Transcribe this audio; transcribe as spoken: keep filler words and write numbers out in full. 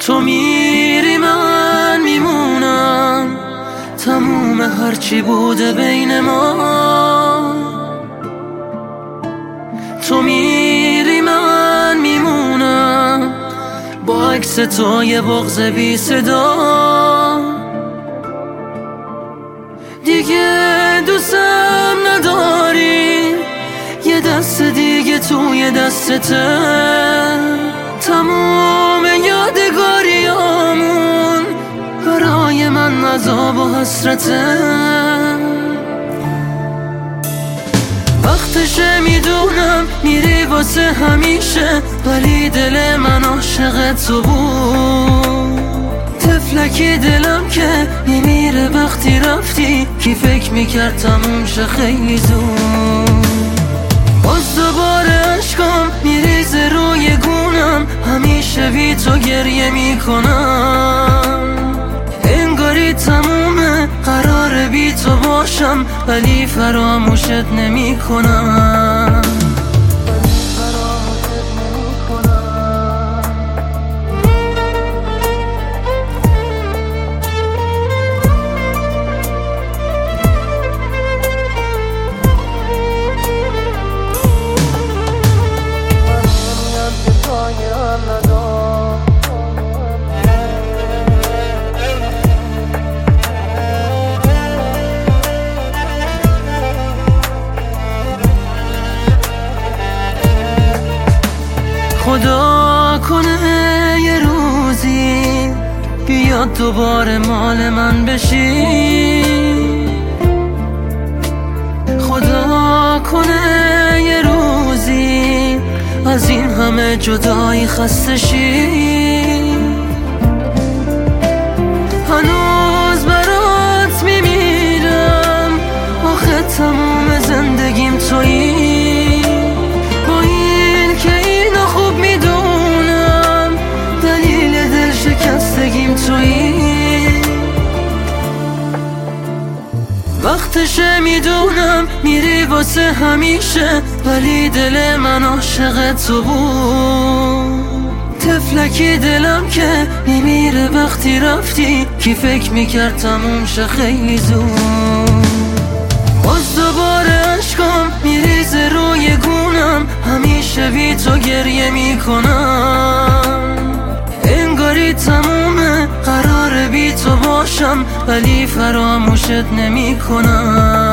تو میری من میمونم، تموم هرچی بوده بین ما. تو میری من میمونم، با عکس تو یه بغض بی صدا. دیگه دوستم نداری، یه دست دیگه توی دستته. تموم یادگاریامون برای من عذاب و حسرته. وقتشه میدونم میری واسه همیشه، ولی دل من عاشق تو بود. طفلکی دلم که میمیره وقتی رفتی، کی فکر میکرد تموم شه خیلی زود. باز دوباره عشقم میریزه روی گونم، همیشه بی تو گریه میکنم. انگاری تمومه قراره بی تو باشم، ولی فراموشت نمیکنم. خدا کنه یه روزی بیاد دوباره مال من بشی. خدا کنه یه روزی از این همه جدایی خسته شی. هنوز برات میمیرم، آخه تموم زندگیم تویی. وقتشه میدونم میری واسه همیشه، ولی دل من عاشق تو بود. طفلکی دلم که میمیره وقتی رفتی، کی فکر میکرد تموم شه خیلی زود. باز دوباره عشقم میریزه روی گونم، همیشه بی تو گریه میکنم. انگاری تمومه قراره بی تو باشم، ولی فراموشت نمیکنم.